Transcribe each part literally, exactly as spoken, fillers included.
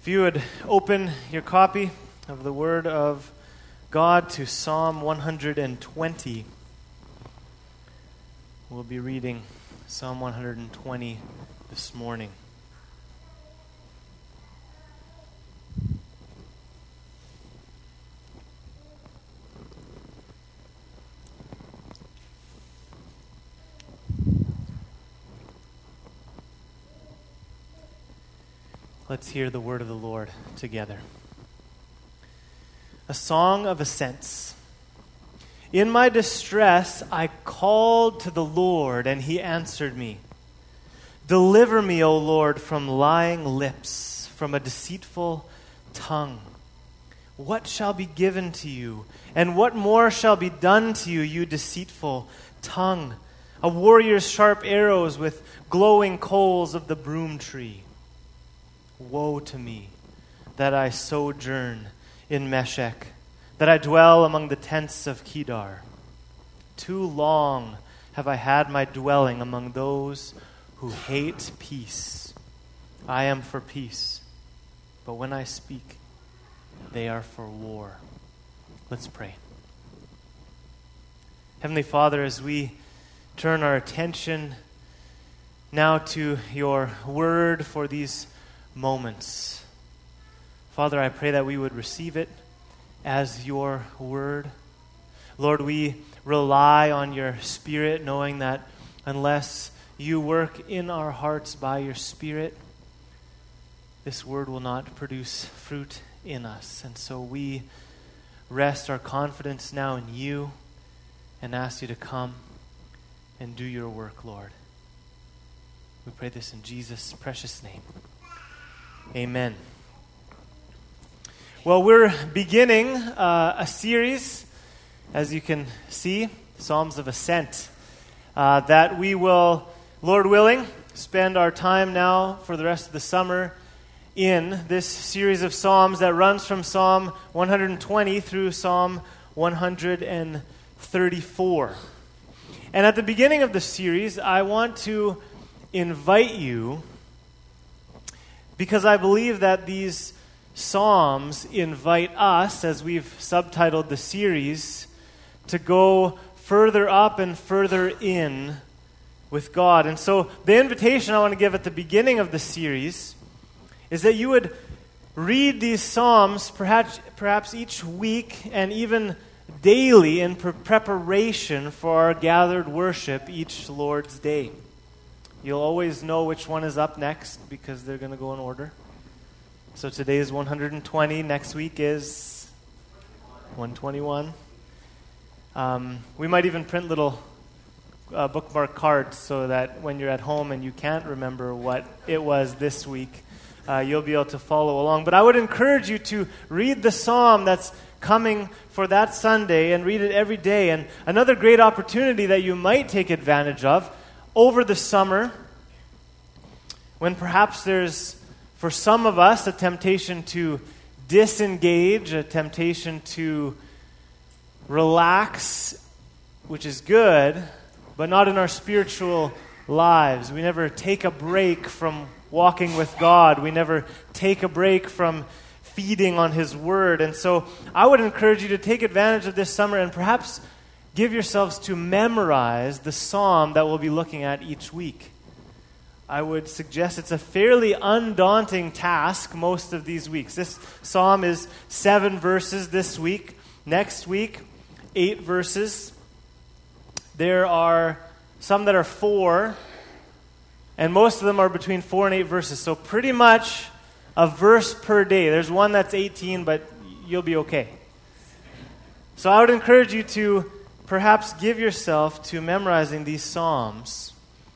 If you would open your copy of the Word of God to Psalm one hundred twenty. We'll be reading Psalm one hundred twenty this morning. Let's hear the word of the Lord together. A song of ascents. In my distress, I called to the Lord, and he answered me. Deliver me, O Lord, from lying lips, from a deceitful tongue. What shall be given to you, and what more shall be done to you, you deceitful tongue? A warrior's sharp arrows with glowing coals of the broom tree. Woe to me, that I sojourn in Meshech, that I dwell among the tents of Kedar. Too long have I had my dwelling among those who hate peace. I am for peace, but when I speak, they are for war. Let's pray. Heavenly Father, as we turn our attention now to your word for these moments, Father, I pray that we would receive it as your word. Lord, we rely on your Spirit, knowing that unless you work in our hearts by your Spirit, this word will not produce fruit in us. And so we rest our confidence now in you and ask you to come and do your work, Lord. We pray this in Jesus' precious name. Amen. Well, we're beginning uh, a series, as you can see, Psalms of Ascent, uh, that we will, Lord willing, spend our time now for the rest of the summer in this series of Psalms that runs from Psalm one hundred twenty through Psalm one hundred thirty-four. And at the beginning of the series, I want to invite you, because I believe that these Psalms invite us, as we've subtitled the series, to go further up and further in with God. And so the invitation I want to give at the beginning of the series is that you would read these Psalms perhaps, perhaps each week and even daily in pre- preparation for our gathered worship each Lord's Day. You'll always know which one is up next because they're going to go in order. So today is one hundred twenty. Next week is one twenty-one. Um, we might even print little uh, bookmark cards so that when you're at home and you can't remember what it was this week, uh, you'll be able to follow along. But I would encourage you to read the psalm that's coming for that Sunday and read it every day. And another great opportunity that you might take advantage of over the summer, when perhaps there's, for some of us, a temptation to disengage, a temptation to relax, which is good, but not in our spiritual lives. We never take a break from walking with God. We never take a break from feeding on His Word. And so I would encourage you to take advantage of this summer and perhaps give yourselves to memorize the psalm that we'll be looking at each week. I would suggest it's a fairly undaunting task most of these weeks. This psalm is seven verses this week. Next week, eight verses. There are some that are four, and most of them are between four and eight verses. So pretty much a verse per day. There's one that's eighteen, but you'll be okay. So I would encourage you to perhaps give yourself to memorizing these psalms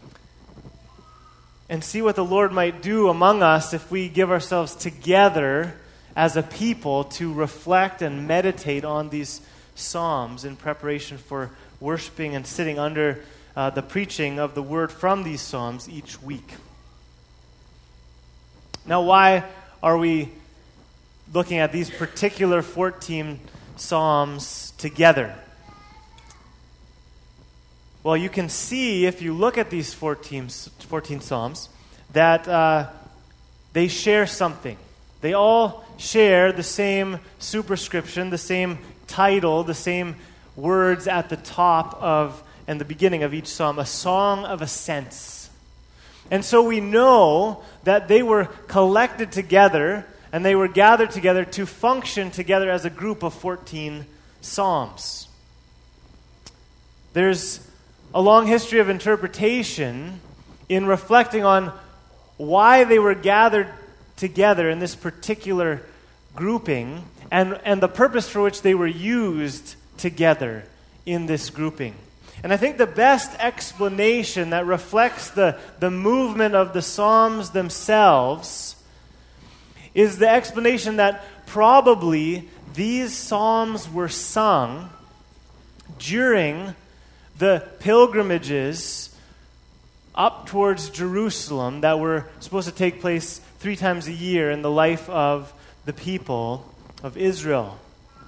and see what the Lord might do among us if we give ourselves together as a people to reflect and meditate on these psalms in preparation for worshiping and sitting under uh, the preaching of the word from these psalms each week. Now, why are we looking at these particular fourteen psalms together? Well, you can see, if you look at these fourteen, fourteen psalms, that uh, they share something. They all share the same superscription, the same title, the same words at the top of and the beginning of each psalm, a song of ascents. And so we know that they were collected together and they were gathered together to function together as a group of fourteen psalms. There's a long history of interpretation in reflecting on why they were gathered together in this particular grouping and, and the purpose for which they were used together in this grouping. And I think the best explanation that reflects the, the movement of the Psalms themselves is the explanation that probably these Psalms were sung during the pilgrimages up towards Jerusalem that were supposed to take place three times a year in the life of the people of Israel.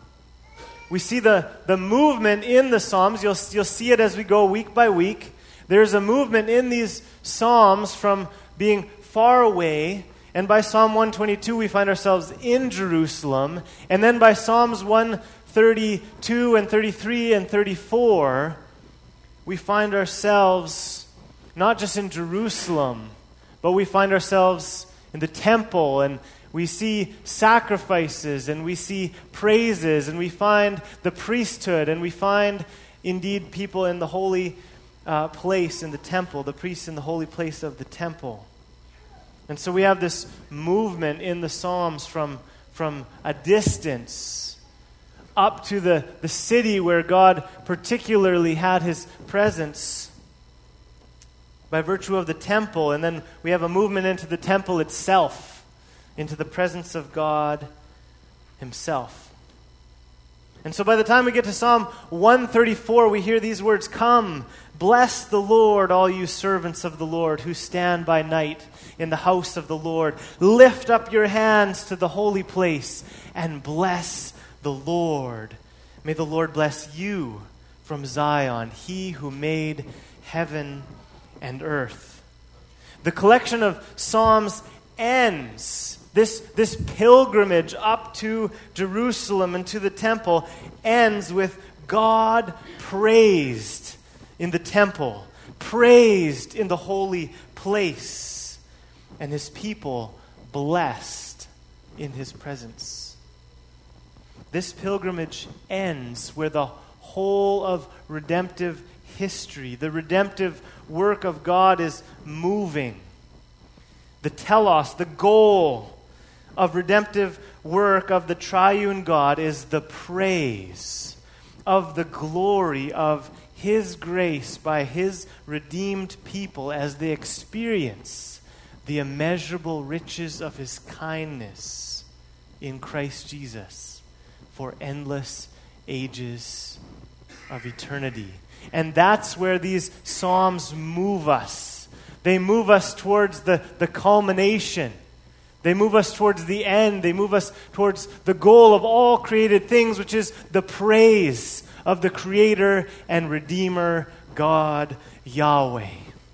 We see the, the movement in the Psalms. You'll, you'll see it as we go week by week. There's a movement in these Psalms from being far away. And by Psalm one twenty-two, we find ourselves in Jerusalem. And then by Psalms one thirty-two and thirty-three and thirty-four, we find ourselves not just in Jerusalem, but we find ourselves in the temple, and we see sacrifices, and we see praises, and we find the priesthood, and we find indeed people in the holy uh, place in the temple, the priests in the holy place of the temple. And so we have this movement in the Psalms from, from a distance up to the, the city where God particularly had his presence by virtue of the temple, and then we have a movement into the temple itself, into the presence of God himself. And so by the time we get to Psalm one thirty-four, we hear these words, "Come, bless the Lord, all you servants of the Lord who stand by night in the house of the Lord. Lift up your hands to the holy place and bless the Lord. May the Lord bless you from Zion, he who made heaven and earth." The collection of Psalms ends. This, this pilgrimage up to Jerusalem and to the temple ends with God praised in the temple, praised in the holy place, and his people blessed in his presence. This pilgrimage ends where the whole of redemptive history, the redemptive work of God is moving. The telos, the goal of redemptive work of the triune God is the praise of the glory of his grace by his redeemed people as they experience the immeasurable riches of his kindness in Christ Jesus for endless ages of eternity. And that's where these Psalms move us. They move us towards the, the culmination. They move us towards the end. They move us towards the goal of all created things, which is the praise of the Creator and Redeemer, God, Yahweh.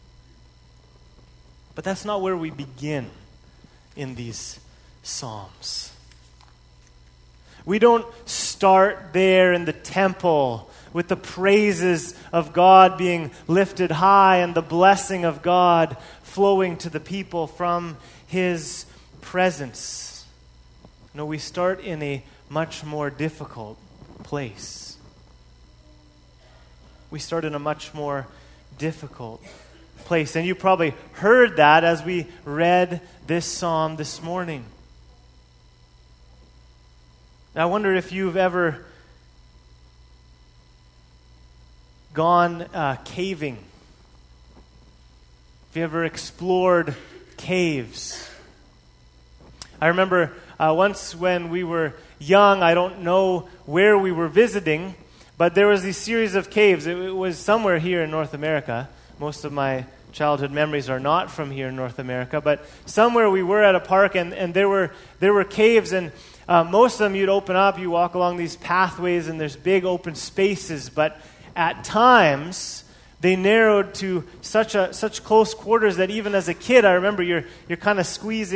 But that's not where we begin in these Psalms. We don't start there in the temple with the praises of God being lifted high and the blessing of God flowing to the people from his presence. No, we start in a much more difficult place. We start in a much more difficult place. And you probably heard that as we read this psalm this morning. Now, I wonder if you've ever gone uh, caving. Have you ever explored caves? I remember uh, once when we were young, I don't know where we were visiting, but there was these series of caves. It, it was somewhere here in North America. Most of my childhood memories are not from here in North America, but somewhere we were at a park, and, and there were there were caves, and uh, most of them you'd open up, you walk along these pathways, and there's big open spaces, but at times they narrowed to such a such close quarters that even as a kid, I remember you're you're kind of squeezing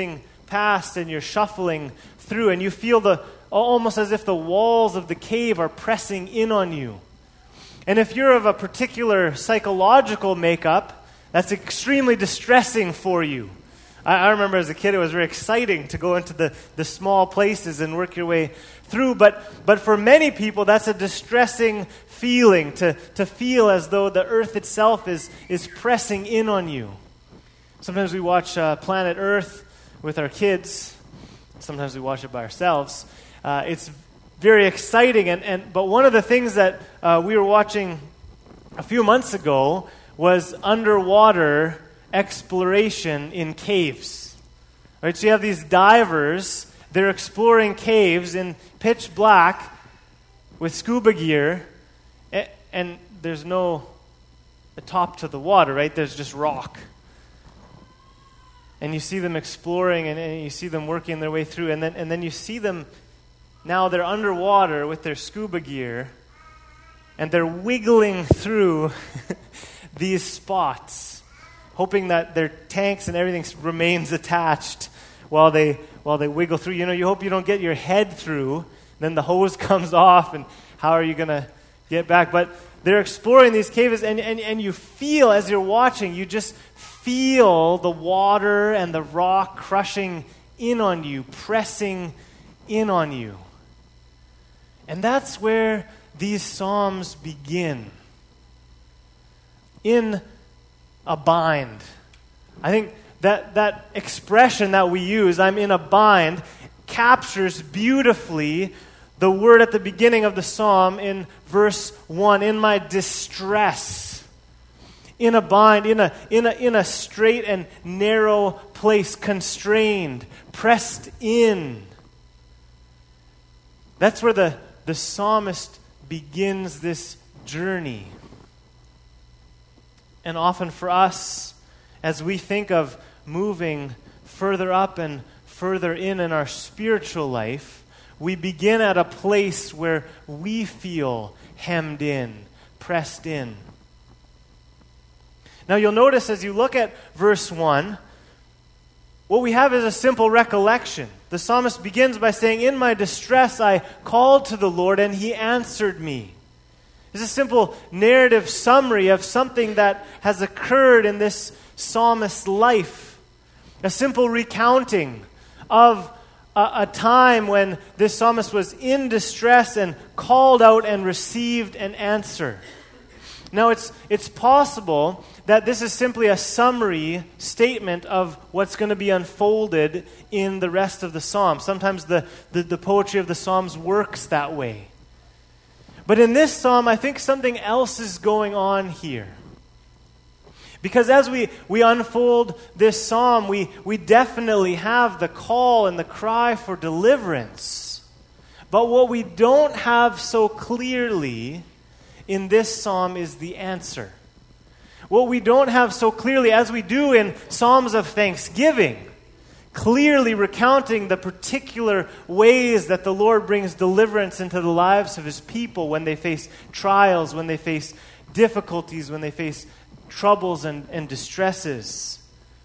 past and you're shuffling through and you feel the almost as if the walls of the cave are pressing in on you. And if you're of a particular psychological makeup, that's extremely distressing for you. I, I remember as a kid it was very exciting to go into the, the small places and work your way through, but but for many people that's a distressing feeling, to, to feel as though the earth itself is, is pressing in on you. Sometimes we watch uh, Planet Earth with our kids. Sometimes we watch it by ourselves. Uh, it's very exciting, and, and but one of the things that uh, we were watching a few months ago was underwater exploration in caves. Right, so you have these divers, they're exploring caves in pitch black with scuba gear, and, and there's no a top to the water, right? There's just rock. And you see them exploring, and, and you see them working their way through, and then and then you see them, now they're underwater with their scuba gear, and they're wiggling through these spots, hoping that their tanks and everything remains attached while they while they wiggle through. You know, you hope you don't get your head through, then the hose comes off, and how are you going to get back? But they're exploring these caves, and, and, and you feel, as you're watching, you just feel the water and the rock crushing in on you, pressing in on you. And that's where these Psalms begin. In a bind. I think that that expression that we use, I'm in a bind, captures beautifully the word at the beginning of the psalm in verse one, in my distress. In a bind, in a in a in a straight and narrow place, constrained, pressed in. That's where the, the psalmist begins this journey. And often for us, as we think of moving further up and further in in our spiritual life, we begin at a place where we feel hemmed in, pressed in. Now you'll notice as you look at verse one, what we have is a simple recollection. The psalmist begins by saying, in my distress I called to the Lord and he answered me. It's a simple narrative summary of something that has occurred in this psalmist's life. A simple recounting of a, a time when this psalmist was in distress and called out and received an answer. Now, it's it's possible that this is simply a summary statement of what's going to be unfolded in the rest of the psalm. Sometimes the, the, the poetry of the psalms works that way. But in this psalm, I think something else is going on here. Because as we, we unfold this psalm, we, we definitely have the call and the cry for deliverance. But what we don't have so clearly in this psalm is the answer. What we don't have so clearly, as we do in Psalms of Thanksgiving, clearly recounting the particular ways that the Lord brings deliverance into the lives of His people when they face trials, when they face difficulties, when they face troubles and, and distresses.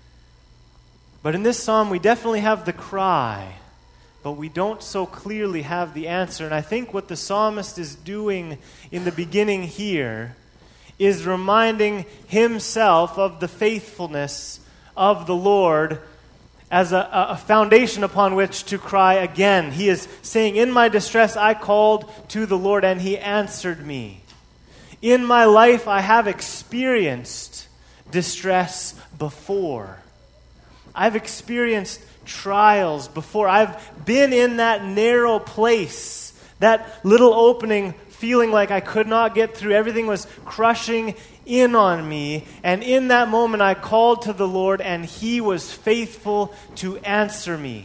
But in this psalm, we definitely have the cry, but we don't so clearly have the answer. And I think what the psalmist is doing in the beginning here is reminding himself of the faithfulness of the Lord as a, a foundation upon which to cry again. He is saying, in my distress I called to the Lord and He answered me. In my life I have experienced distress before. I've experienced trials before. I've been in that narrow place, that little opening, feeling like I could not get through. Everything was crushing in on me. And in that moment I called to the Lord and He was faithful to answer me.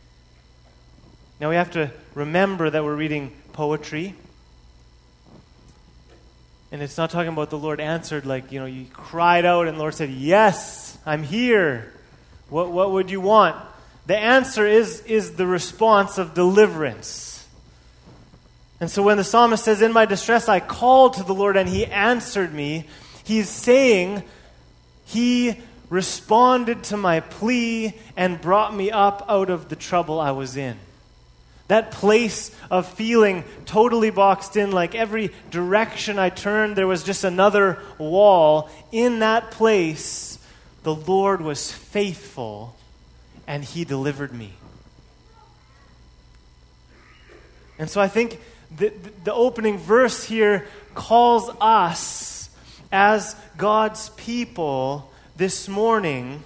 Now we have to remember that we're reading poetry. And it's not talking about the Lord answered like, you know, you cried out and the Lord said, yes, I'm here. What, what would you want? The answer is, is the response of deliverance. And so when the psalmist says, in my distress I called to the Lord and He answered me, he's saying He responded to my plea and brought me up out of the trouble I was in. That place of feeling totally boxed in, like every direction I turned, there was just another wall. In that place, the Lord was faithful and He delivered me. And so I think the, the opening verse here calls us as God's people this morning,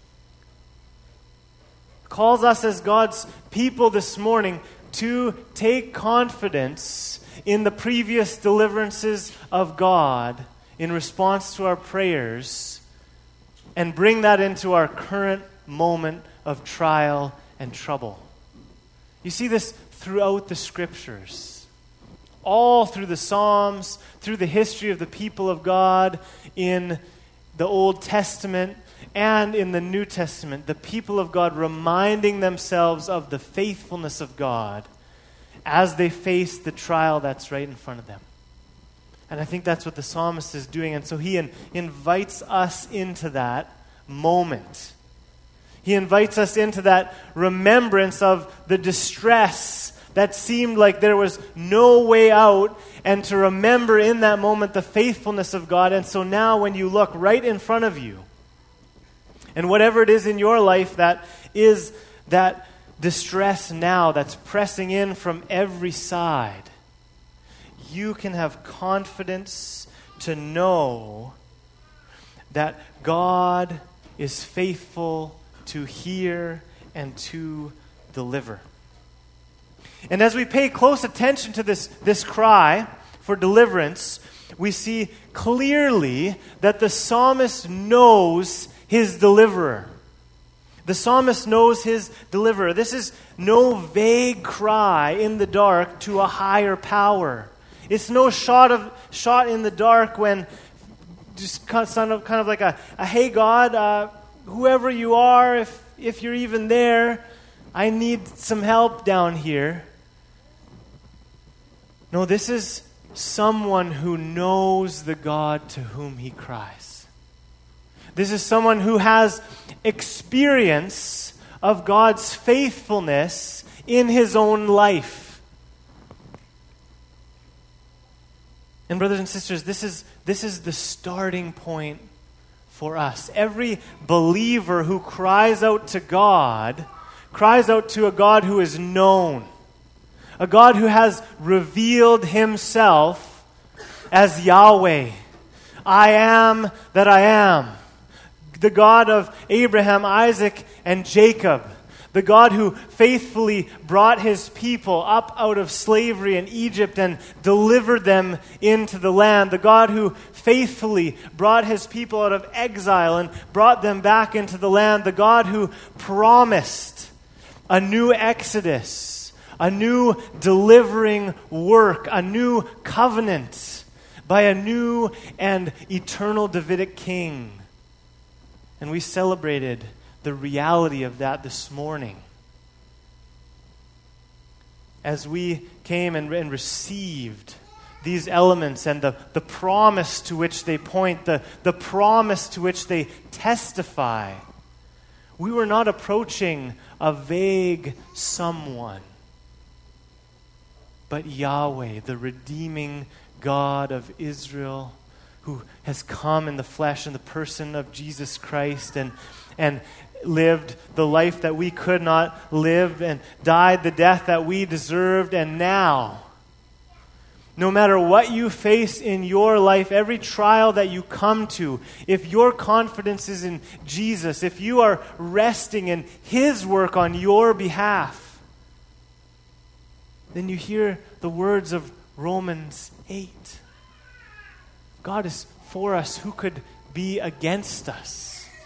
calls us as God's people this morning to take confidence in the previous deliverances of God in response to our prayers and bring that into our current moment of trial and trouble. You see this throughout the Scriptures, all through the Psalms, through the history of the people of God in the Old Testament and in the New Testament, the people of God reminding themselves of the faithfulness of God as they face the trial that's right in front of them. And I think that's what the psalmist is doing. And so he in, invites us into that moment. He invites us into that remembrance of the distress that seemed like there was no way out, and to remember in that moment the faithfulness of God. And so now when you look right in front of you, and whatever it is in your life that is that distress now that's pressing in from every side, you can have confidence to know that God is faithful to hear and to deliver. And as we pay close attention to this, this cry for deliverance, we see clearly that the psalmist knows his deliverer. The psalmist knows his deliverer. This is no vague cry in the dark to a higher power. It's no shot of shot in the dark when just kind of, kind of like a, a hey God, uh, whoever you are, if if you're even there, I need some help down here. No, this is someone who knows the God to whom he cries. This is someone who has experience of God's faithfulness in his own life. And brothers and sisters, this is this is the starting point for us. Every believer who cries out to God cries out to a God who is known, a God who has revealed himself as Yahweh. I am that I am. The God of Abraham, Isaac, and Jacob. The God who faithfully brought his people up out of slavery in Egypt and delivered them into the land. The God who faithfully brought his people out of exile and brought them back into the land. The God who promised a new exodus, a new delivering work, a new covenant by a new and eternal Davidic king. And we celebrated the reality of that this morning as we came and, and received these elements and the, the promise to which they point, the, the promise to which they testify. We were not approaching a vague someone, but Yahweh, the redeeming God of Israel, who has come in the flesh in the person of Jesus Christ and and lived the life that we could not live and died the death that we deserved. And now, no matter what you face in your life, every trial that you come to, if your confidence is in Jesus, if you are resting in His work on your behalf, then you hear the words of Romans eight. God is for us. Who could be against us?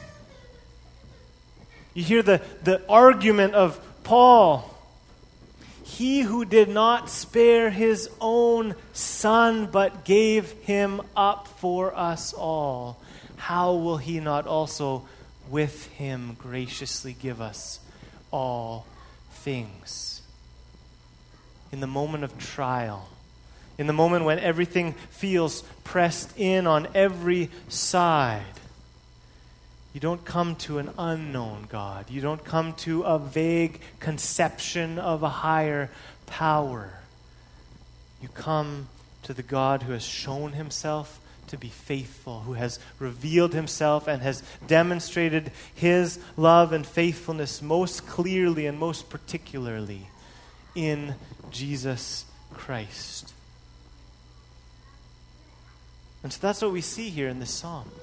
You hear the, the argument of Paul. He who did not spare his own son, but gave him up for us all, how will he not also with him graciously give us all things? In the moment of trial, in the moment when everything feels pressed in on every side, You don't come to an unknown God. You don't come to a vague conception of a higher power. You come to the God who has shown himself to be faithful, who has revealed himself and has demonstrated his love and faithfulness most clearly and most particularly in Jesus Christ. And so that's what we see here in this psalm.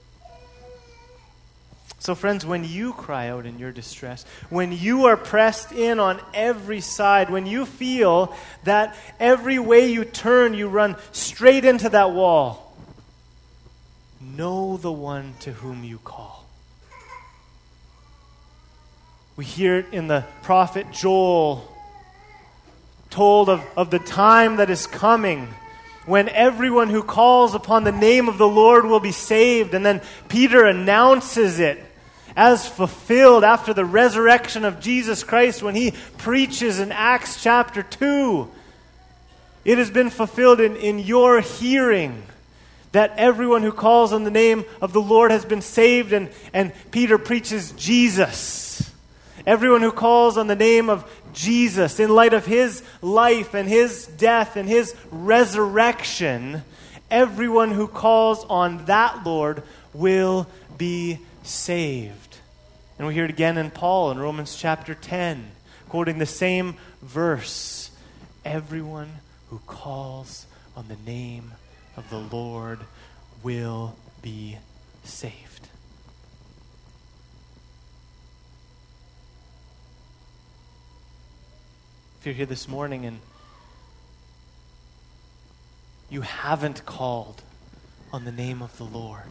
So friends, when you cry out in your distress, when you are pressed in on every side, when you feel that every way you turn, you run straight into that wall, know the one to whom you call. We hear it in the prophet Joel, told of, of the time that is coming when everyone who calls upon the name of the Lord will be saved. And then Peter announces it as fulfilled after the resurrection of Jesus Christ when he preaches in Acts chapter two. It has been fulfilled in, in your hearing that everyone who calls on the name of the Lord has been saved, and, and Peter preaches Jesus. Everyone who calls on the name of Jesus in light of his life and his death and his resurrection, everyone who calls on that Lord will be saved. And we hear it again in Paul in Romans chapter ten, quoting the same verse. Everyone who calls on the name of the Lord will be saved. If you're here this morning and you haven't called on the name of the Lord,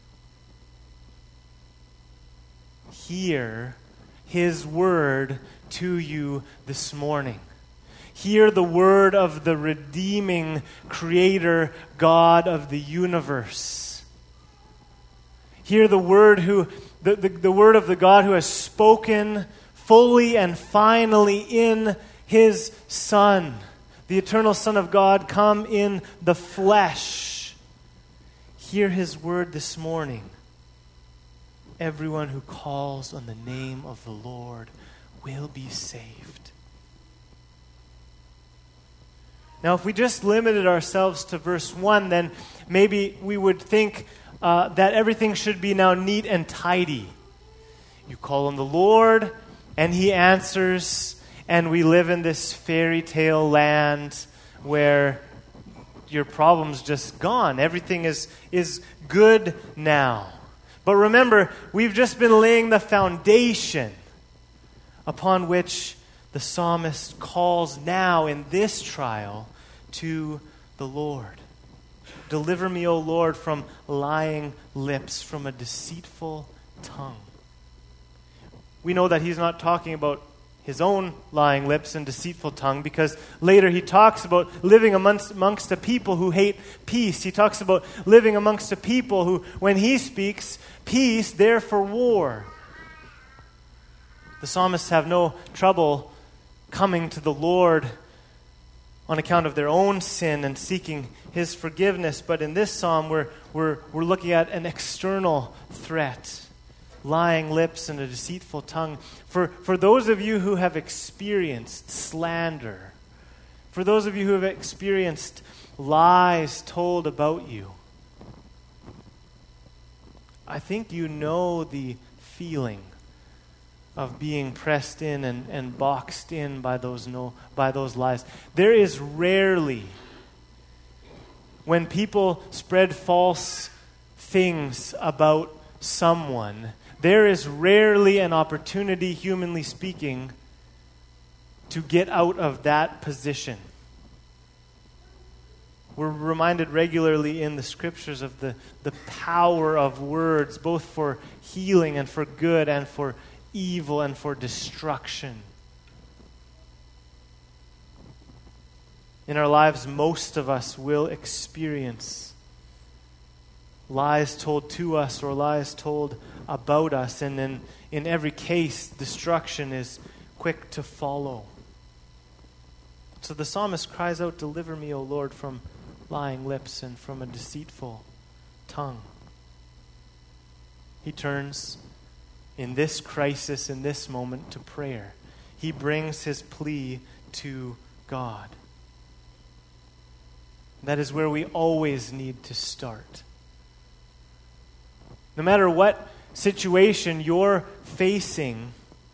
hear his word to you this morning. Hear the word of the redeeming Creator God of the universe. Hear the word who the, the, the word of the God who has spoken fully and finally in his Son, the eternal Son of God, come in the flesh. Hear his word this morning. Everyone who calls on the name of the Lord will be saved. Now, if we just limited ourselves to verse one, then maybe we would think uh, that everything should be now neat and tidy. You call on the Lord, and he answers, and we live in this fairy tale land where your problem's just gone. Everything is, is good now. But remember, we've just been laying the foundation upon which the psalmist calls now in this trial to the Lord. Deliver me, O Lord, from lying lips, from a deceitful tongue. We know that he's not talking about his own lying lips and deceitful tongue, because later he talks about living amongst, amongst a people who hate peace. He talks about living amongst a people who, when he speaks, peace, they're for war. The psalmists have no trouble coming to the Lord on account of their own sin and seeking his forgiveness. But in this psalm, we're, we're, we're looking at an external threat. Lying lips and a deceitful tongue. For, for those of you who have experienced slander, for those of you who have experienced lies told about you, I think you know the feeling of being pressed in and, and boxed in by those no by those lies. There is rarely, when people spread false things about someone, there is rarely an opportunity, humanly speaking, to get out of that position. We're reminded regularly in the scriptures of the, the power of words, both for healing and for good and for evil and for destruction. In our lives, most of us will experience lies told to us or lies told about us, and in, in every case, destruction is quick to follow. So the psalmist cries out, "Deliver me, O Lord, from lying lips and from a deceitful tongue." he turns in this crisis, in this moment, to prayer. He brings his plea to God. That is where we always need to start. No matter what situation you're facing,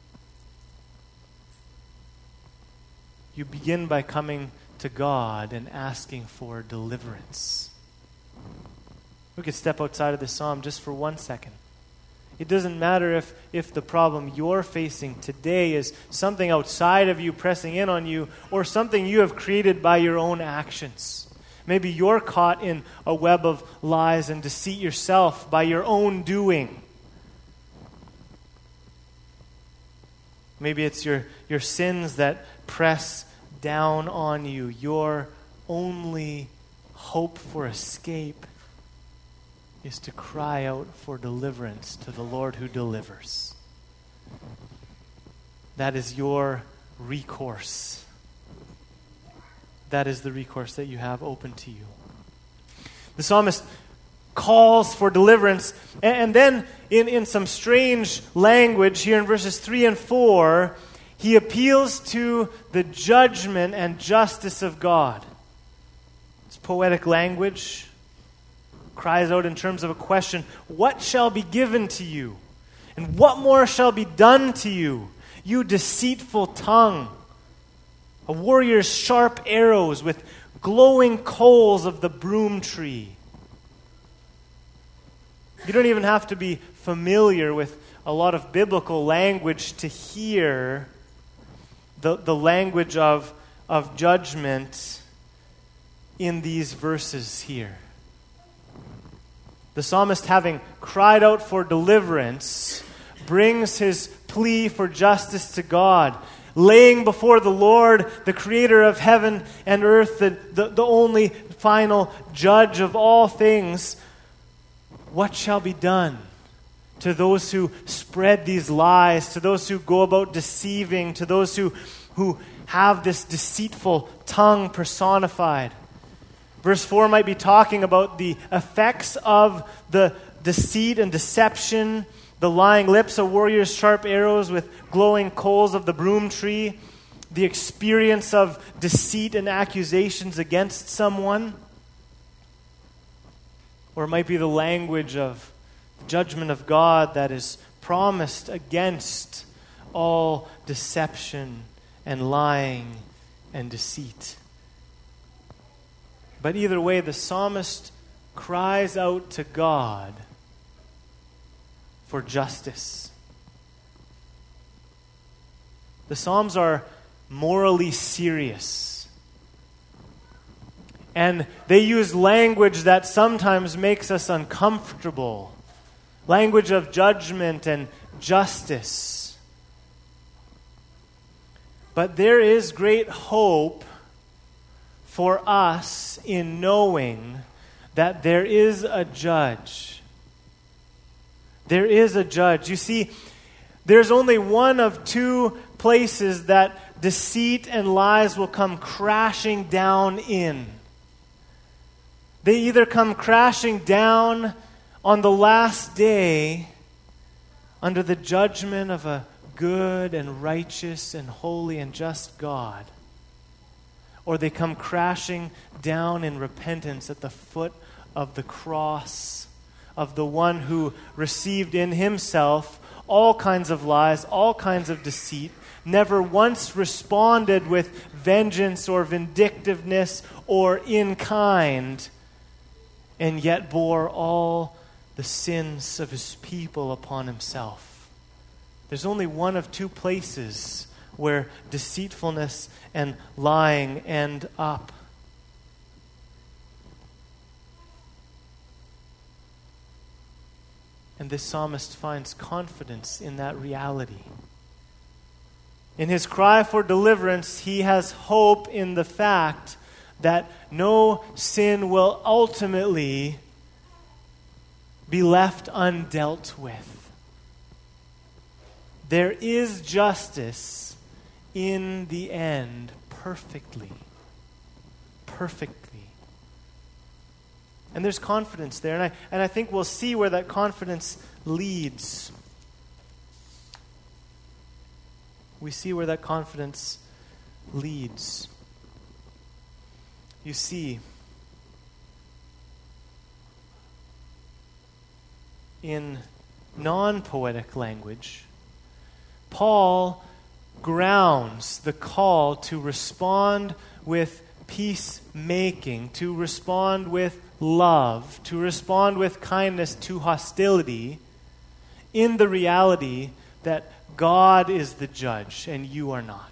you begin by coming to God and asking for deliverance. We could step outside of the psalm just for one second. It doesn't matter if, if the problem you're facing today is something outside of you pressing in on you or something you have created by your own actions. Maybe you're caught in a web of lies and deceit yourself by your own doing. Maybe it's your, your sins that press down on you. Your only hope for escape is to cry out for deliverance to the Lord who delivers. That is your recourse. That is the recourse that you have open to you. The psalmist calls for deliverance, and, and then in, in some strange language here in verses three and four, he appeals to the judgment and justice of God. It's poetic language. Cries out in terms of a question, what shall be given to you? And what more shall be done to you, you deceitful tongue? A warrior's sharp arrows with glowing coals of the broom tree. You don't even have to be familiar with a lot of biblical language to hear the, the language of, of judgment in these verses here. The psalmist, having cried out for deliverance, brings his plea for justice to God, laying before the Lord, the creator of heaven and earth, the, the, the only final judge of all things, what shall be done to those who spread these lies, to those who go about deceiving, to those who, who have this deceitful tongue personified? Verse four might be talking about the effects of the deceit and deception, the lying lips of warriors' sharp arrows with glowing coals of the broom tree, the experience of deceit and accusations against someone. Or it might be the language of the judgment of God that is promised against all deception and lying and deceit. But either way, the psalmist cries out to God for justice. The Psalms are morally serious. And they use language that sometimes makes us uncomfortable. Language of judgment and justice. But there is great hope for us in knowing that there is a judge. There is a judge. You see, there's only one of two places that deceit and lies will come crashing down in. They either come crashing down on the last day under the judgment of a good and righteous and holy and just God, or they come crashing down in repentance at the foot of the cross of the one who received in himself all kinds of lies, all kinds of deceit, never once responded with vengeance or vindictiveness or in kind, and yet bore all the sins of his people upon himself. There's only one of two places where deceitfulness and lying end up. And this psalmist finds confidence in that reality. In his cry for deliverance, he has hope in the fact that no sin will ultimately be left undealt with. There is justice in the end perfectly. Perfectly. And there's confidence there. And I, and I think we'll see where that confidence leads. We see where that confidence leads. You see, in non-poetic language, Paul grounds the call to respond with peacemaking, to respond with love, to respond with kindness to hostility, in the reality that God is the judge and you are not.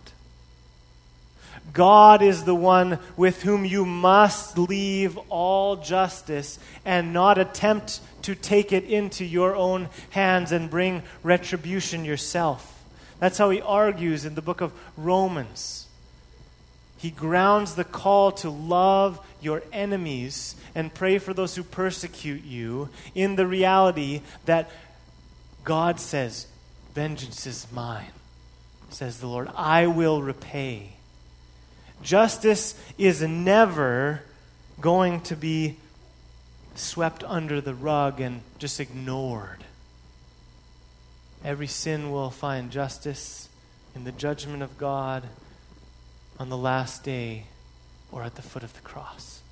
God is the one with whom you must leave all justice and not attempt to take it into your own hands and bring retribution yourself. That's how he argues in the book of Romans. He grounds the call to love your enemies and pray for those who persecute you in the reality that God says, "Vengeance is mine," says the Lord. "I will repay." Justice is never going to be swept under the rug and just ignored. Every sin will find justice in the judgment of God on the last day or at the foot of the cross.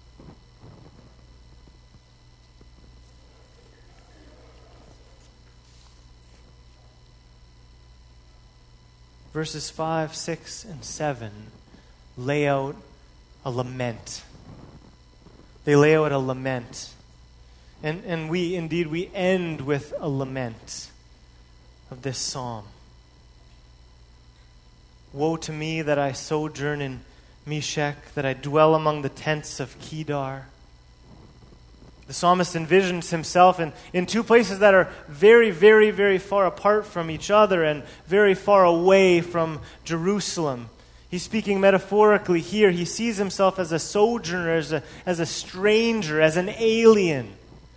Verses five, six, and seven lay out a lament. They lay out a lament. And, and we, indeed, we end with a lament of this psalm. Woe to me that I sojourn in Meshech, that I dwell among the tents of Kedar. The psalmist envisions himself in, in two places that are very, very, very far apart from each other and very far away from Jerusalem. He's speaking metaphorically here. He sees himself as a sojourner, as a, as a stranger, as an alien.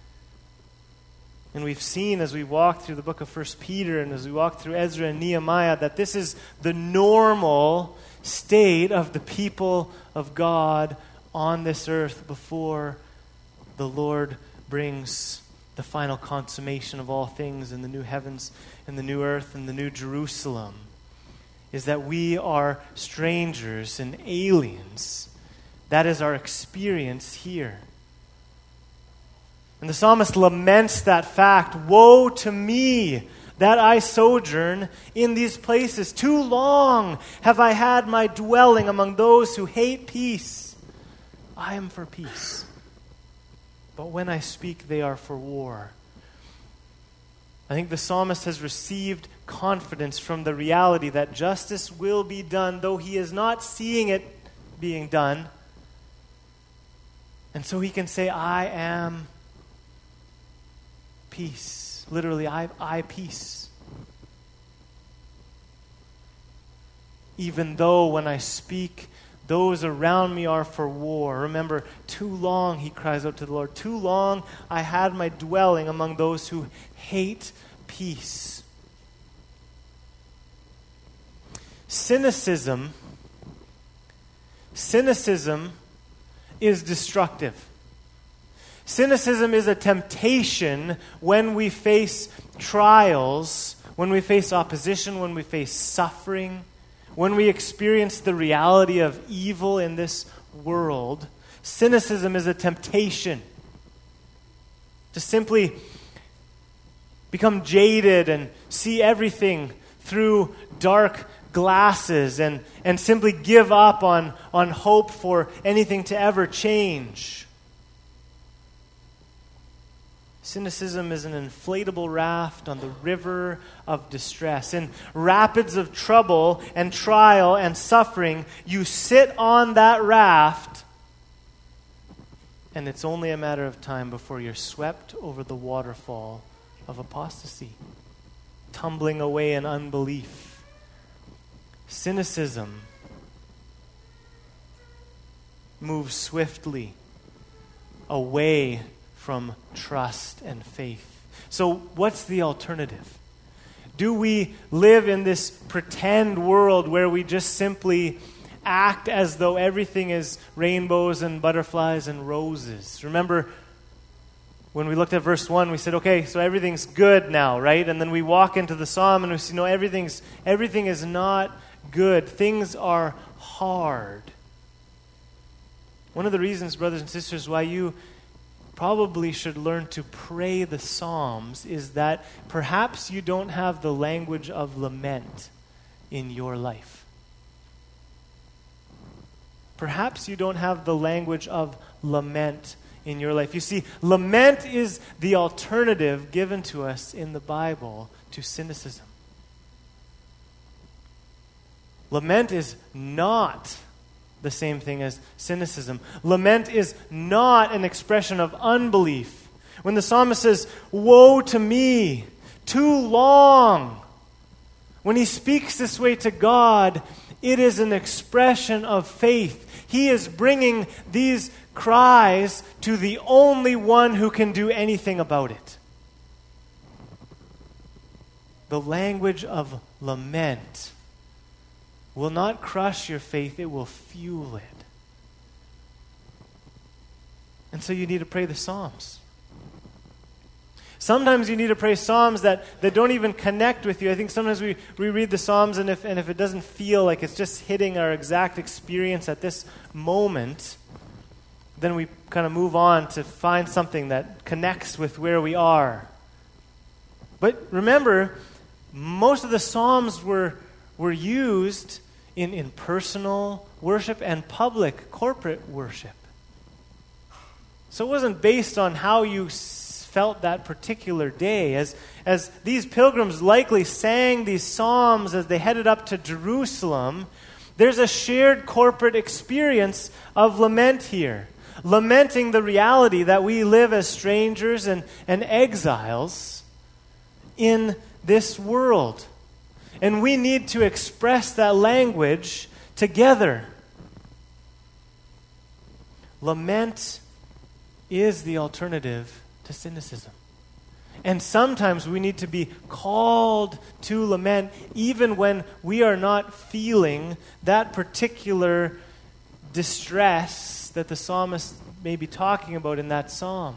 And we've seen as we walk through the book of First Peter and as we walk through Ezra and Nehemiah that this is the normal state of the people of God on this earth before the Lord brings the final consummation of all things in the new heavens and the new earth and the new Jerusalem, is that we are strangers and aliens. That is our experience here. And the psalmist laments that fact. Woe to me that I sojourn in these places. Too long have I had my dwelling among those who hate peace. I am for peace, but when I speak, they are for war. I think the psalmist has received confidence from the reality that justice will be done, though he is not seeing it being done. And so he can say, I am peace. Literally, I, I peace. Even though when I speak, those around me are for war. Remember, too long, he cries out to the Lord, too long I had my dwelling among those who hate peace. Cynicism, cynicism is destructive. Cynicism is a temptation when we face trials, when we face opposition, when we face suffering, when we experience the reality of evil in this world. Cynicism is a temptation to simply become jaded and see everything through dark glasses and, and simply give up on, on hope for anything to ever change. Cynicism is an inflatable raft on the river of distress. In rapids of trouble and trial and suffering, you sit on that raft, and it's only a matter of time before you're swept over the waterfall of apostasy, tumbling away in unbelief. Cynicism moves swiftly away from trust and faith. So what's the alternative? Do we live in this pretend world where we just simply act as though everything is rainbows and butterflies and roses? Remember when we looked at verse one, we said, okay, so everything's good now, right? And then we walk into the psalm and we see, no, everything's everything is not good. Things are hard. One of the reasons, brothers and sisters, why you probably should learn to pray the Psalms is that perhaps you don't have the language of lament in your life. Perhaps you don't have the language of lament in your life. You see, lament is the alternative given to us in the Bible to cynicism. Lament is not the same thing as cynicism. Lament is not an expression of unbelief. When the psalmist says, "Woe to me, too long," when he speaks this way to God, it is an expression of faith. He is bringing these cries to the only one who can do anything about it. The language of lament will not crush your faith, it will fuel it. And so you need to pray the Psalms. Sometimes you need to pray Psalms that, that don't even connect with you. I think sometimes we, we read the Psalms and if and if it doesn't feel like it's just hitting our exact experience at this moment, then we kind of move on to find something that connects with where we are. But remember, most of the Psalms were were used in, in personal worship and public corporate worship. So it wasn't based on how you s- felt that particular day. As, as these pilgrims likely sang these psalms as they headed up to Jerusalem, there's a shared corporate experience of lament here. Lamenting the reality that we live as strangers and, and exiles in this world. And we need to express that language together. Lament is the alternative to cynicism. And sometimes we need to be called to lament even when we are not feeling that particular distress that the psalmist may be talking about in that psalm.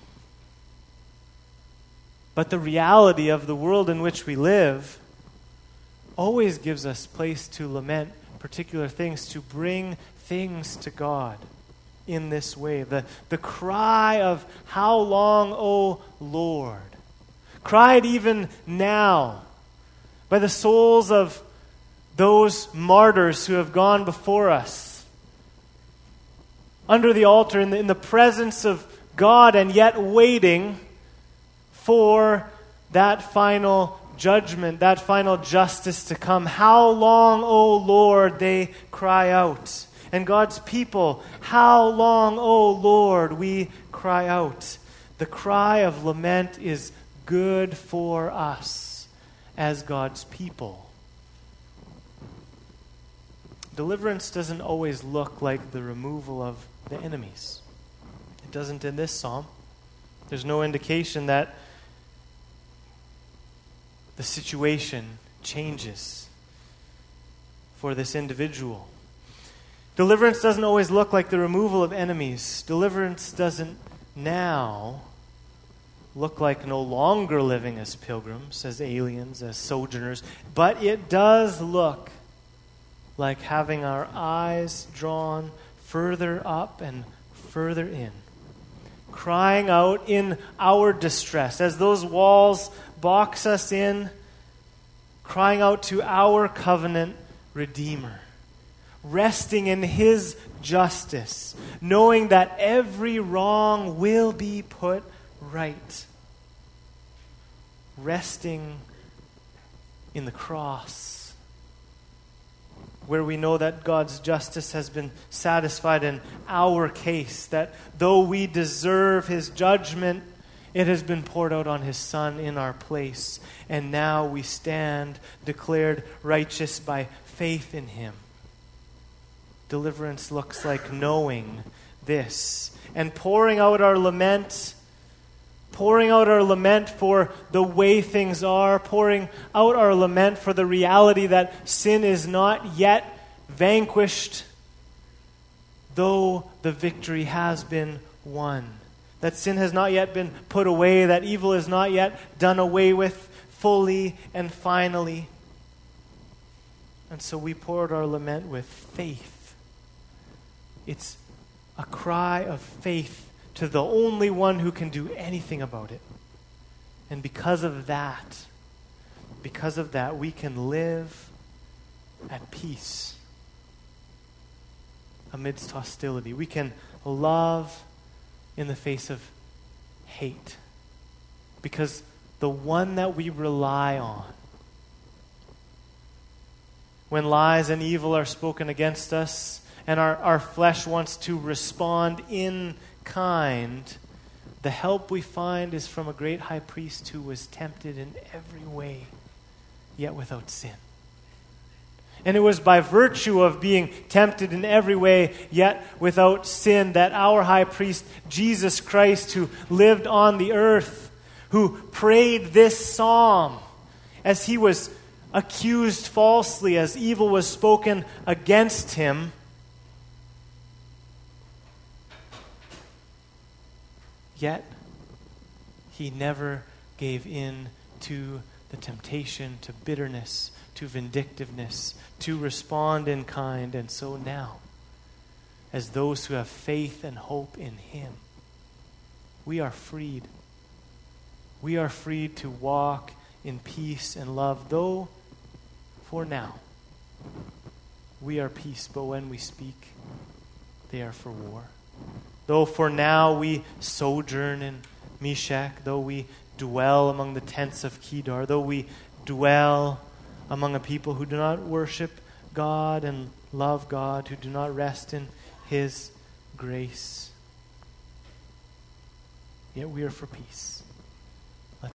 But the reality of the world in which we live always gives us place to lament particular things, to bring things to God in this way. The, the cry of, "How long, O Lord?" cried even now by the souls of those martyrs who have gone before us under the altar in the, in the presence of God, and yet waiting for that final judgment, that final justice to come. "How long, O Lord?" they cry out. And God's people, "How long, O Lord?" we cry out. The cry of lament is good for us as God's people. Deliverance doesn't always look like the removal of the enemies. It doesn't in this psalm. There's no indication that the situation changes for this individual. Deliverance doesn't always look like the removal of enemies. Deliverance doesn't now look like no longer living as pilgrims, as aliens, as sojourners, but it does look like having our eyes drawn further up and further in, crying out in our distress as those walls box us in, crying out to our covenant Redeemer, resting in His justice, knowing that every wrong will be put right, resting in the cross, where we know that God's justice has been satisfied in our case, that though we deserve His judgment, it has been poured out on His Son in our place. And now we stand declared righteous by faith in Him. Deliverance looks like knowing this and pouring out our lament, pouring out our lament for the way things are, pouring out our lament for the reality that sin is not yet vanquished, though the victory has been won. that sin has not yet been put away, that evil is not yet done away with fully and finally. And so we pour out our lament with faith. It's a cry of faith to the only one who can do anything about it. And because of that, because of that, we can live at peace amidst hostility. We can love in the face of hate. Because the one that we rely on, when lies and evil are spoken against us, and our, our flesh wants to respond in kind, the help we find is from a great high priest who was tempted in every way, yet without sin. And it was by virtue of being tempted in every way, yet without sin, that our high priest, Jesus Christ, who lived on the earth, who prayed this psalm as he was accused falsely, as evil was spoken against him, yet he never gave in to the temptation, to bitterness, to vindictiveness, to respond in kind. And so now, as those who have faith and hope in him, we are freed. We are freed to walk in peace and love, though for now we are peace, but when we speak, they are for war. Though for now we sojourn in Meshach, though we dwell among the tents of Kedar, though we dwell among a people who do not worship God and love God, who do not rest in his grace, yet we are for peace.